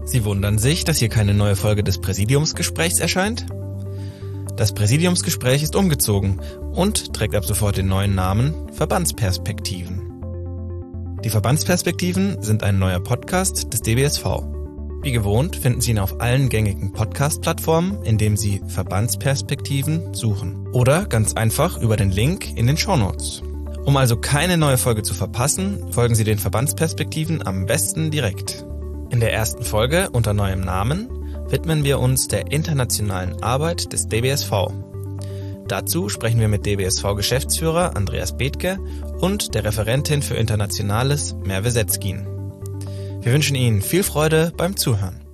Sie wundern sich, dass hier keine neue Folge des Präsidiumsgesprächs erscheint? Das Präsidiumsgespräch ist umgezogen und trägt ab sofort den neuen Namen Verbandsperspektiven. Die Verbandsperspektiven sind ein neuer Podcast des DBSV. Wie gewohnt finden Sie ihn auf allen gängigen Podcast-Plattformen, indem Sie Verbandsperspektiven suchen. Oder ganz einfach über den Link in den Shownotes. Um also keine neue Folge zu verpassen, folgen Sie den Verbandsperspektiven am besten direkt. In der ersten Folge unter neuem Namen widmen wir uns der internationalen Arbeit des DBSV. Dazu sprechen wir mit DBSV-Geschäftsführer Andreas Bethke und der Referentin für Internationales Merve Setzkin. Wir wünschen Ihnen viel Freude beim Zuhören.